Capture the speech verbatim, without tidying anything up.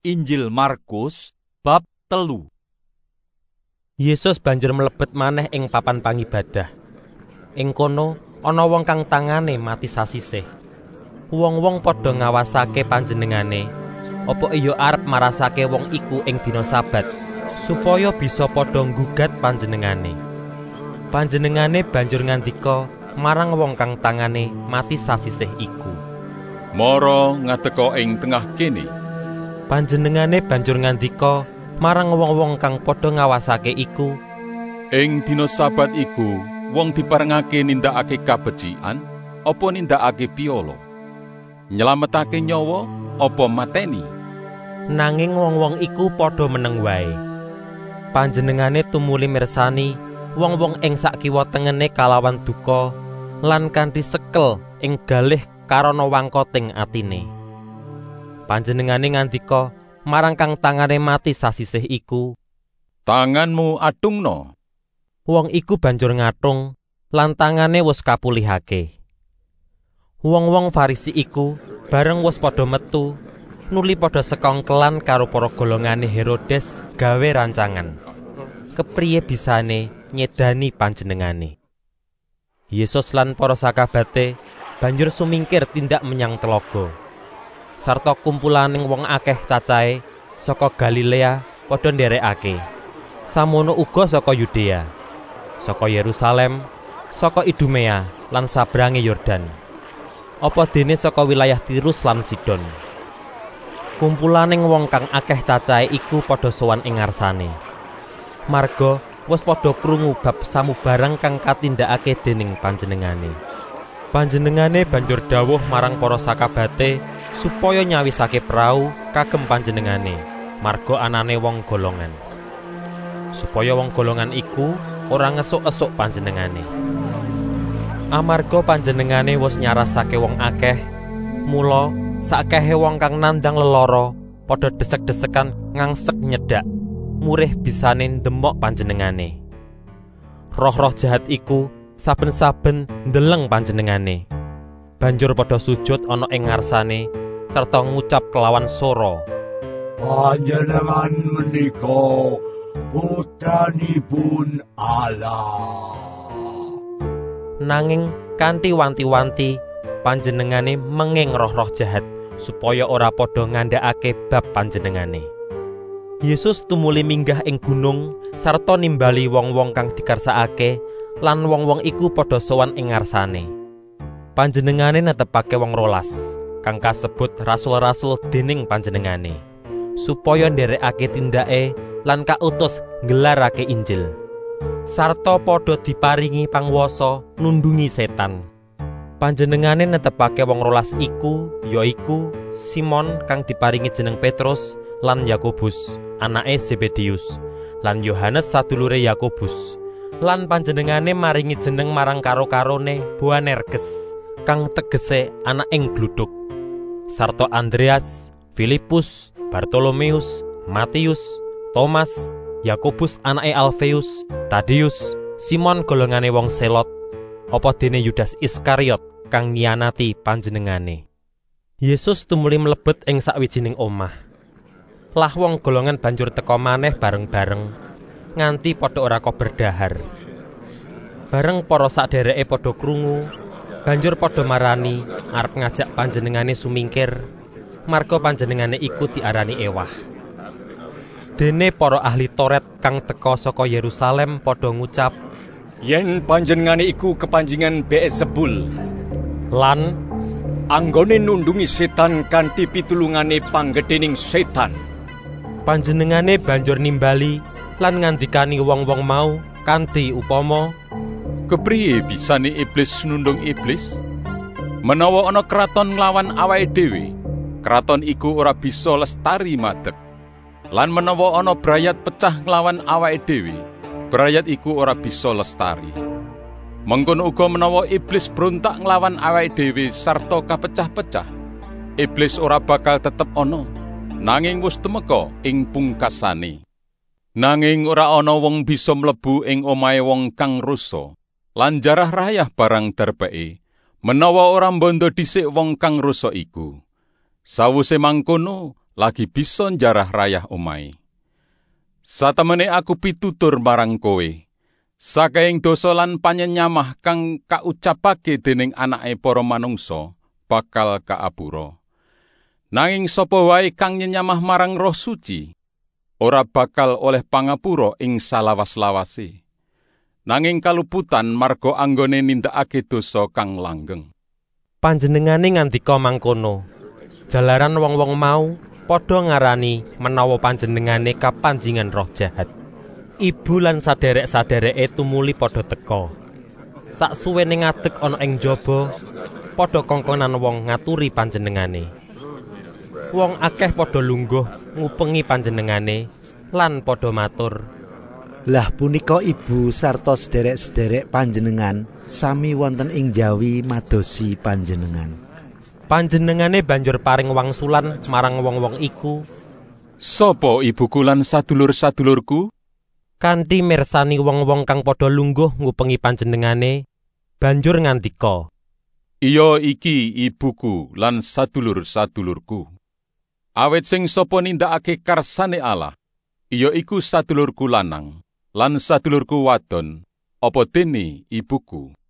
Injil Markus bab telu. Yesus banjur mlebet maneh ing papan pangibadah. Ing kono ana wong kang tangane mati sasisih. Wong-wong padha ngawasake panjenengane, apa iya arep marasake wong iku ing dina Sabat, supaya bisa padha nggugat panjenengane. Panjenengane banjur ngandika marang wong kang tangane mati sasisih iku, "Mara ngadeka ing tengah kene." Panjenengane banjur ngandika marang wong-wong kang padha ngawasake iku, "Ing dina Sabat iku wong diparengake nindakake kabecikan apa nindakake piyala? Nyelametake nyawa apa mateni?" Nanging wong-wong iku padha meneng wae. Panjenengane tumuli mirsani wong-wong ing sakiwa tengene kalawan duka lan kanthi sekel ing galih karana wangkoting atine. Panjenengane ngandika marang kang tangane mati sasisih iku, "Tanganmu atungna." Wong iku banjur ngatung lan tangane wis kapulihake. Wong-wong Farisi iku bareng wis padha metu, nuli padha sekongkelan karo para golongane Herodes gawe rancangan kepriye bisane nyedani panjenengane. Yesus lan para sakabate banjur sumingkir tindak menyang telaga. Sarta kumpulaning wong akeh cacahe saka Galilea padha ndherekake. Samono uga saka Yudea, saka Yerusalem, saka Idumea lan sabrange Yordan. Apa dene saka wilayah Tirus lan Sidon. Kumpulaning wong kang akeh cacahe iku padha sowan ing ngarsane. Marga wis padha krungu bab samubarang kang katindakake dening panjenengane. Panjenengane banjur dawuh marang para sakabate supaya nyawisake prau kagem panjenengane, marga anane wong golongan. Supaya wong golongan iku ora ngesuk-esuk panjenengane. Amarga panjenengane wis nyarasake wong akeh, mula sakehe wong kang nandang lelara padha desek-desekan ngangsek nyedak, murih bisane ndemok panjenengane. Roh-roh jahat iku saben-saben ndeleng panjenengane. Banjur padha sujud ana ing ngarsane sarta ngucap kelawan swara, "Panjenengan menika putranipun Allah." Nanging kanthi wanti-wanti panjenengane menging roh-roh jahat supaya ora padha ngandhakake bab panjenengane. Yesus tumuli minggah ing gunung sarta nimbali wong-wong kang dikarsakake lan wong-wong iku padha sowan ing ngarsane. Panjenengane netepake wong rolas kang kasebut rasul-rasul dening panjenengane, supaya nderekake tindake lan kautus nggelarake Injil, sarta padha diparingi pangwasa nundungi setan. Panjenengane netepake wong rolas iku yaiku Simon kang diparingi jeneng Petrus lan Yakobus anake Zebedius lan Yohanes sadulure Yakobus, lan panjenengane maringi jeneng marang karo-karone Boanerges kang tegese anak ing gluduk, sarta Andreas, Filipus, Bartolomeus, Matius, Thomas, Yakobus anake Alfeus, Tadeus, Simon golongane wong Selot, apa dene Yudas Iskariot kang ngianati panjenengane. Yesus tumuli mlebet ing sawijining omah. Lah wong golongan banjur teka maneh bareng-bareng nganti padha ora koberdahar. Bareng para sadhereke padha krungu, banjur padha marani arep ngajak panjenengane sumingkir, marga panjenengane iku diarani ewah. Dene para ahli Toret kang teka saka Yerusalem padha ngucap, "Yen panjenengane iku kepanjingan Beelzebul lan anggone nundungi setan kanthi pitulungane panggedhening setan." Panjenengane banjur nimbali lan ngandikani wong-wong mau kanthi upama, "Kepriye bisane iblis nundung iblis? Menawa ana kraton nglawan awake dhewe, kraton iku ora bisa lestari madeg. Lan menawa ana brayat pecah nglawan awake dhewe, brayat iku ora bisa lestari. Mengkono uga menawa iblis brontak nglawan awake dhewe sarta kapecah-pecah, iblis ora bakal tetep ana, nanging wis temeka ing pungkasane. Nanging ora ana wong bisa mlebu ing omahe wong kang rusa lan jarah rayah barang darbeke, menawa ora mbondo dhisik wong kang rusa iku. Sawuse mangkono, lagi bisa njarah rayah omahe. Satemene aku pitutur marang kowe, saking dosa lan panyenyamah kang kaucapake dening anake para manungsa bakal kaapura. Nanging sapa wae kang nyenyamah marang Roh Suci ora bakal oleh pangapura ing salawas-lawase. Nanging kaluputan marga anggone nindakake dosa kang langgeng. Panjenengane ngandika mangkono, jalaran wong-wong mau padha ngarani menawa panjenengane kapanjingan roh jahat. Ibu lan saderek-sadereke tumuli padha teka. Saksuwene ngadeg ana ing jaba, padha kongkonan wong ngaturi panjenengane. Wong akeh padha lungguh ngupengi panjenengane lan padha matur, "Lah punika ibu sarta sederek-sederek panjenengan sami wonten ing jawi madosi panjenengan." Panjenengane banjur paring wangsulan marang wong-wong iku, "Sapa ibuku lan sadulur-sadulurku?" Kanthi mirsani wong-wong kang padha lungguh ngupengi panjenengane, banjur ngandika, "Iya iki ibuku lan sadulur-sadulurku. Awit sing sapa nindakake karsane Allah, iya iku sadulurku lanang lan sadulurku wadon, apa dene ibuku."